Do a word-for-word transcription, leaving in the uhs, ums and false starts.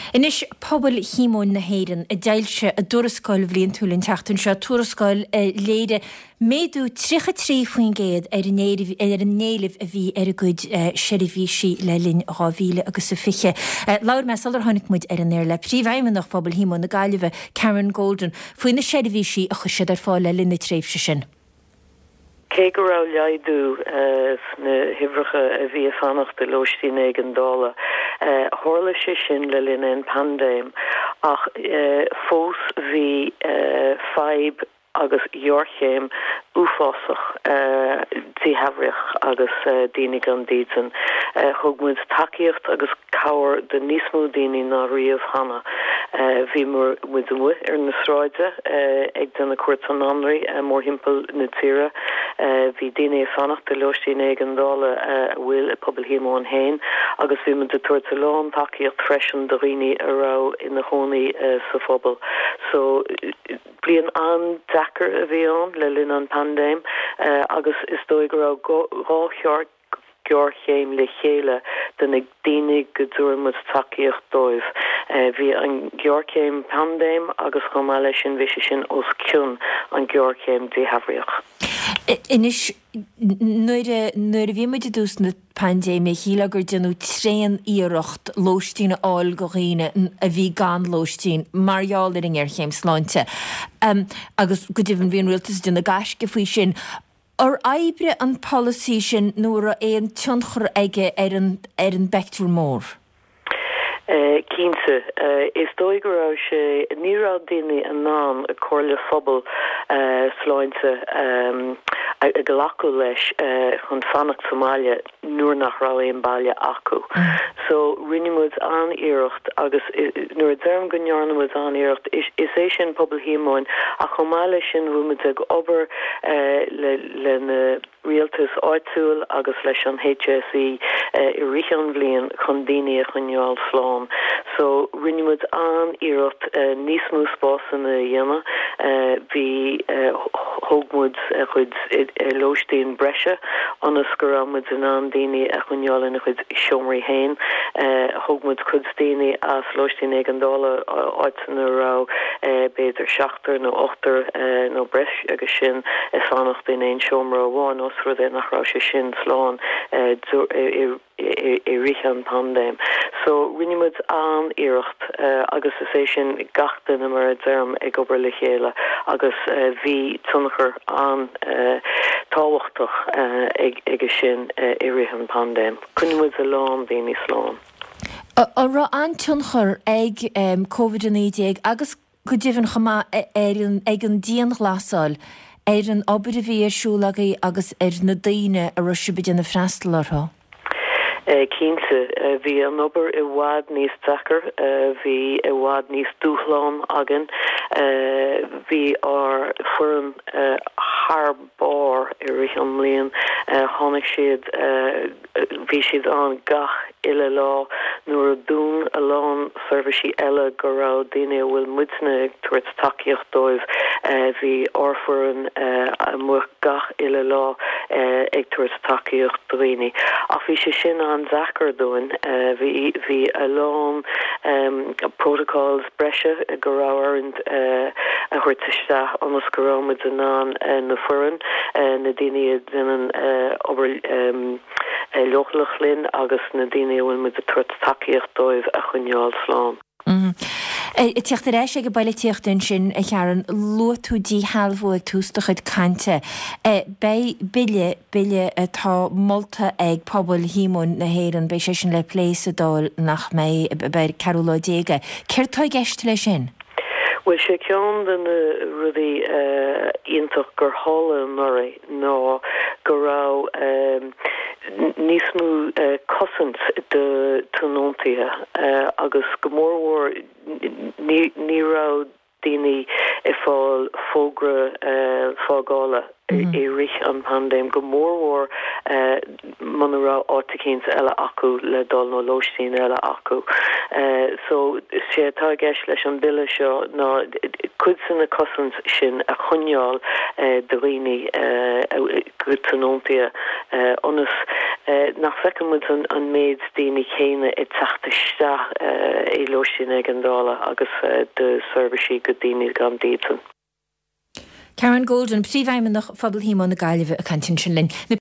Inis pobl hímón na héireann a deilse a dúrascáil bhblionn túlinn teachtain seo túrascáil léide méadú trícha trí faoin géad ar an néilih a bhí ar a gcuid seirihísí le linn rábhíle agus sa fiche. Laur me saldar tháinig muid ar an air le príomhhaimime nach pobl hímón na gaiileh Karen Golden faoin na seirihísí a chuisiad ar fáil le linn na tréimhse sin. Cé go raibh leidú na hibreacha a bhí a fannacht de loistín ag an dála. Thorla sé sin le linn an pandéim ach fós bhí feib agus Yorchéim úfásach tí habrich agus dínig an dítan. Thugmuid takeíocht agus cabhar de níosmó daoine ná riamh hana. Bhí mar muid mu ar na sráide ag den na cuairt an anraí mór himpel na tíre. Bhí daoine fannacht de loistín ag an dála bhfuil a pobl hímón hain agus bhí man de tuairte lán takeíocht freisin do riine a rá ina hónaí sa phobal. So blian an Dakar a bhí an le linn an pandéim agus is dói go raibh rácheart Yorchéim le chéile den ag daoine go dúrmas takeíocht dóibh. Bhí an Yorchéim pandéim agus chomá lei sin bhí sin os ciún an Yorchéim díhabhríoch. Inis nuair a bhí muid a dús na pandéim a híle gur denú tréan íireacht lóistín áil go riine a bhí gan lóistín marall ar an Yorchéim sláinte. Agus go dtíhann bhíon rialtas duna gaisce faoi sin. Ar aibre an policy sin nuair a éon tionchar aige ar an bectúil mór? Cínte, is dói go raibh sé ní raibh daoine an nám a chomh le phobal sláinte a go lacu leis chun fannacht Somália nuair nach raibh éon baile acu. So rinnemuid an iireacht agus nuair a dearm go nearnamid an iireacht is é sin pobl hímóin a chomáile sin bhuaimid ag obair le na rialtas áitiúil agus leis an H S E i rian bblion chun daoine a chuneáil slán. So rinnemuid an iireacht níos mú spásan na dhéana bhí thugmuid chuid lóistín breise anas go raibh in an daoine a chuneáil ina chuid seomraí hain. Thugmuid chud daoine as lóistín ag an dála áitina rá beidir seachtar nó ochtar nó breis agus sin is fannacht in éon seomra bháin os ru é nach rá sé sin slán i rian pandéim. So rinnemuid an iireacht agus is é sin gachtain mar a derm ag obair le chéile agus bhí tunachar an táhachtach ag sin i rian pandéim. Cunnemuid a lán daoine slán. A ra an tunachar ag COVID nineteen agus go dtíhann chumá ag an díon ghlasáil ar an obair a bhí arsúlagaí agus ar na daoine a roisibid na freistal ortha. Cínte, bhí an obair i bhfad níos Dakar, bhí i bhfad níos dúchláin agan, bhí ar furan tharbár i rian mblion, tháinig siad bhí siad an gach ile lá nuair a dún a lán servicí eile go raibh daoine bhfuil muidne ag tuairt takeíocht dóibh, bhí orfuran a mu gach ile lá ag tuairt takeíocht daoine. Ach bhí sé sin an Dakar doin, bhí bhí a lán protocols breise go raibh a chuirteiste anas go raibh an an na furan na daoine duine obair lochlach linn agus na daoine bhfuil muid a tuairt takeíocht dóibh a chuneáil slán. I tíocht a réis ag go baile tíochtain sin a chearan luatúdí halbhú ag tústa chuid cante. Bei bille bille atá molta ag pobl hímón na héireann bei sé sin le pléis a dul nach mé bei Caroló déige. Céir tá gceist lei sin? Well, sé ceann den rudí ionntach gur hála nuair ná go raibh níos mú cosint de tónóntaithe agus go mórmhór ní raibh daoine i fáil fógra fágála i rith an pandéim go mórmhór man rá áiticíns eile acu le dul nó lóistín eile acu. So sé tá gceist leis an bille seo ná cuid san na cosint sin a chuneáil do riine go tónóntaithe onas nach fecha mu an méid déine chéine i tachtiste é losin ag an dála agus de serviceí go daine gan déten. Karen Golden, príomhhaimime nach fabal híán na gaiileh a cantin sin linn.